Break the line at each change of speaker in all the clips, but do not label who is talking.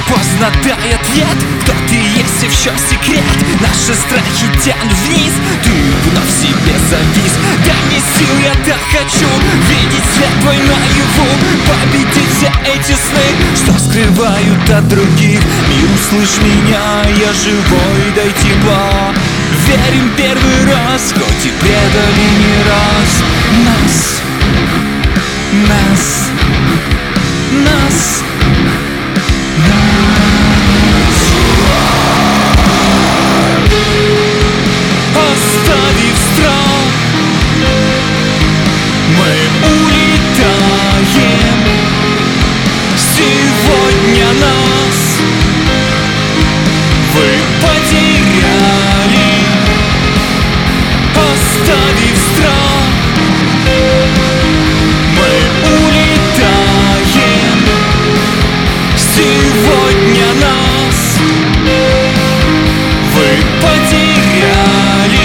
Поздно дай ответ, кто ты есть и в чем секрет. Наши страхи тянут вниз, ты вновь себе завис. Дай мне сил, я так хочу видеть свет твой наяву, победить все эти сны, что скрывают от других. Мир, услышь меня, я живой, дай тепла. Верим первый раз, хоть и предали не раз. Нас, нас, нас. Оставив страх, мы улетаем. Сегодня нас вы потеряли. Оставив страх, мы улетаем. Сегодня нас вы потеряли.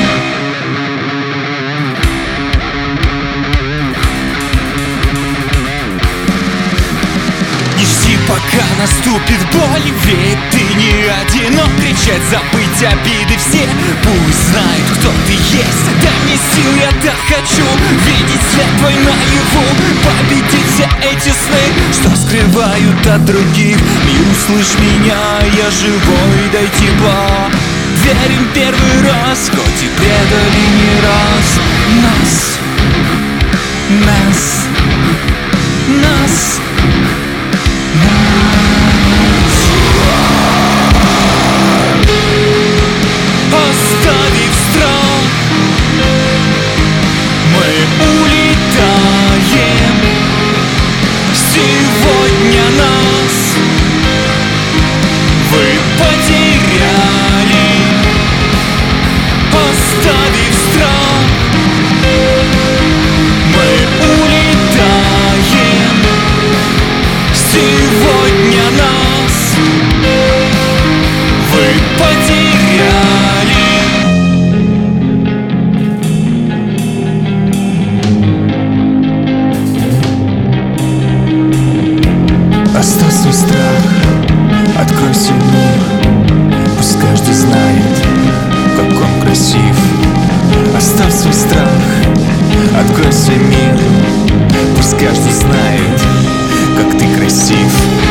Не жди, пока наступит боль, ведь ты не одинок. Кричать, забыть обиды все, пусть знают, кто ты есть. Дай мне сил, я так хочу видеть свет твой наяву, победить все эти сны, что скрывают от других. Мир, услышь меня, я живой, дай тепла. Верим первый раз, хоть и предали не раз. Нас, нас, нас. Оставив страх, мы улетаем. Сегодня нас вы потеряли. Оставив страх, мы улетаем. Сегодня нас вы потеряли. Оставь свой страх, открой свой мир. Пусть каждый знает, как он красив. Оставь свой страх, открой свой мир. Пусть каждый знает, как ты красив.